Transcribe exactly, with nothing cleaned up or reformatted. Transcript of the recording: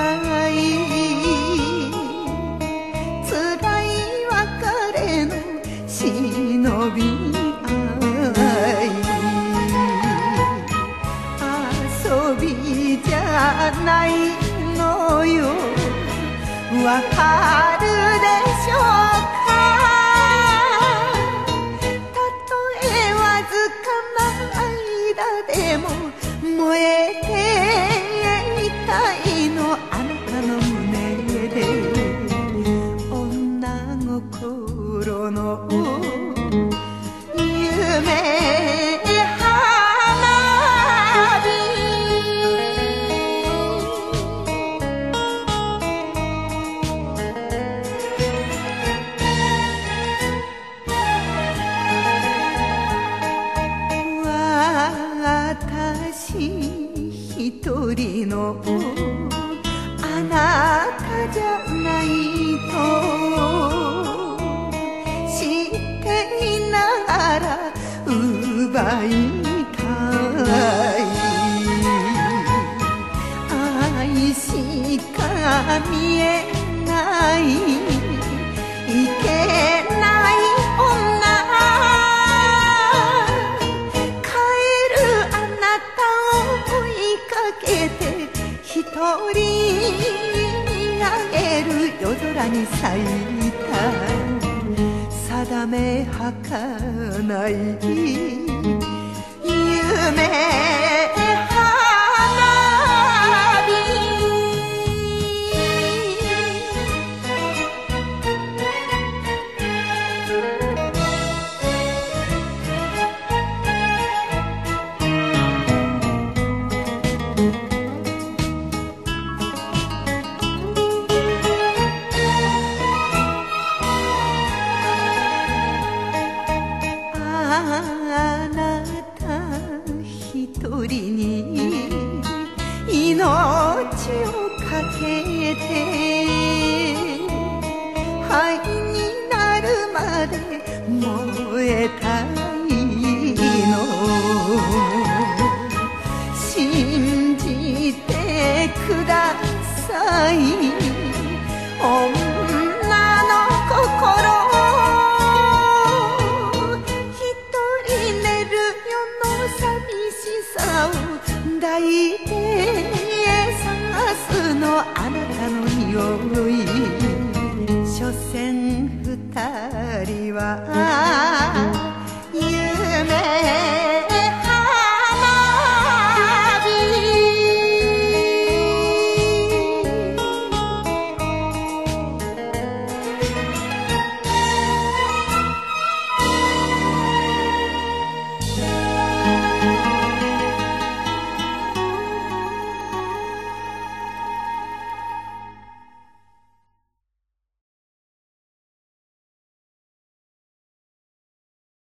い辛い別れの忍び合い遊びじゃないのよわかるでしょうかたとえわずかな間でも燃えていたいのあなたの胸で女心の夢花火私一人のあなたじゃないと知っていながら奪いたい愛しか見えないいけない女一人見上げる夜空に咲いた定めはかない夢花火あなた一人に命をかけて灰になるまで燃えたいの信じてください女の心抱いて探すのあなたの匂い所詮二人は夢